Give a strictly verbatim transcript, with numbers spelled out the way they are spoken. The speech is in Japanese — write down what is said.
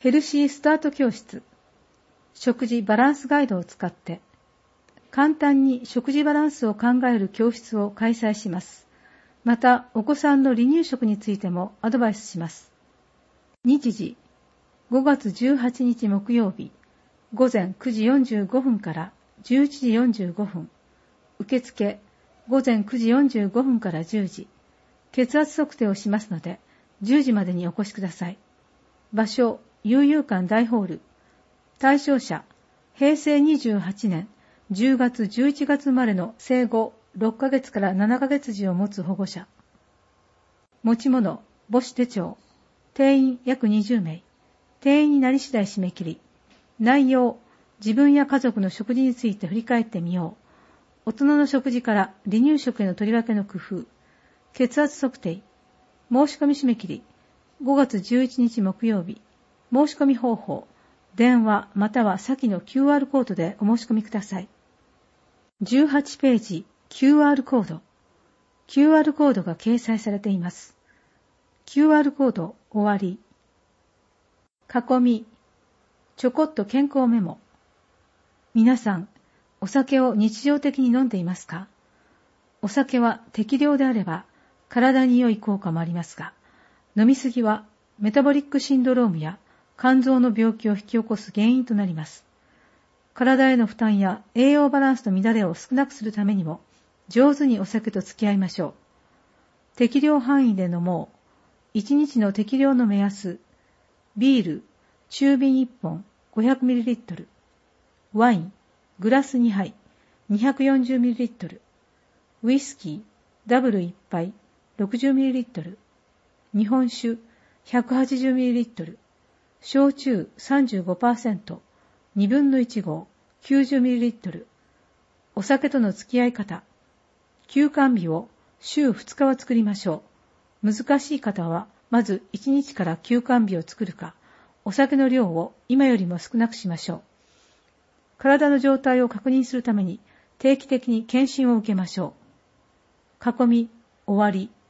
ヘルシースタート教室、食事バランスガイドを使って簡単に食事バランスを考える教室を開催します。また、お子さんの離乳食についてもアドバイスします。日時、ごがつじゅうはちにち木曜日、ごぜんくじよんじゅうごふんからじゅういちじよんじゅうごふん。受付、ごぜんくじよんじゅうごふんからじゅうじ。血圧測定をしますので、じゅうじまでにお越しください。場所、悠々館大ホール。対象者、へいせいにじゅうはちねんじゅうがつじゅういちがつ生まれの生後ろっかげつからななかげつ児を持つ保護者。持ち物、母子手帳。定員約にじゅうめい。定員になり次第締め切り。内容、自分や家族の食事について振り返ってみよう。大人の食事から離乳食への取り分けの工夫。血圧測定。申し込み締め切り。ごがつじゅういちにち木曜日。申し込み方法。電話または先の キューアール コードでお申し込みください。じゅうはちページ キューアール コード。キューアール コードが掲載されています。キューアール コード終わり。囲み。ちょこっと健康メモ。皆さん、お酒を日常的に飲んでいますか？お酒は適量であれば体に良い効果もありますが、飲みすぎはメタボリックシンドロームや肝臓の病気を引き起こす原因となります。体への負担や栄養バランスの乱れを少なくするためにも、上手にお酒と付き合いましょう。適量範囲で飲もう。いちにちの適量の目安。ビール、中瓶いっぽん ごひゃくミリリットル。ワイン、グラスにはい にひゃくよんじゅうミリリットル。ウイスキー、ダブルいっぱい ろくじゅうミリリットル。日本酒、ひゃくはちじゅうミリリットル。焼酎 さんじゅうごパーセント、にぶんのいちごう、きゅうじゅうミリリットル。お酒との付き合い方。休肝日を週ふつかは作りましょう。難しい方は、まずいちにちから休肝日を作るか、お酒の量を今よりも少なくしましょう。体の状態を確認するために定期的に検診を受けましょう。囲み、終わり。